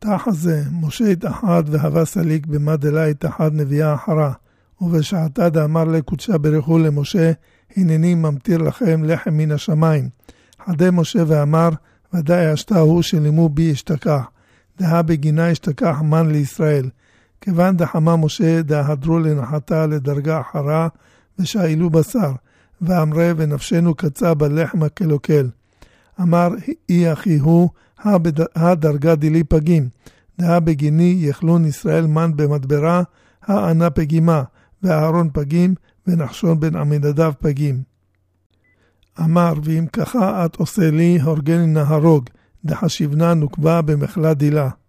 תחזה משה התאחד והווה סליק במדלה התאחד נביאה אחרה, ובשעתה דאמר לקודשה ברכו למשה, הנני ממתיר לכם לחם מן השמיים. חדה משה ואמר, ודאי אשתה הוא שלימו בי אשתכח, דהה בגינה אשתכח מן לישראל. כיוון דחמה משה דהדרו לנחתה לדרגה אחרה, ושאילו בשר, ואמרה ונפשנו קצה בלחם הקלוקל. אמר אי אחי הוא, הדרגה דילי פגים, דהה בגיני יחלון ישראל מן במדברה, הענה פגימה, ואהרון פגים, ונחשון בן עמינדב פגים. אמר ואם ככה את עושה לי, הורגני נהרוג, דחשיבנה נוקבה במחלה דילה.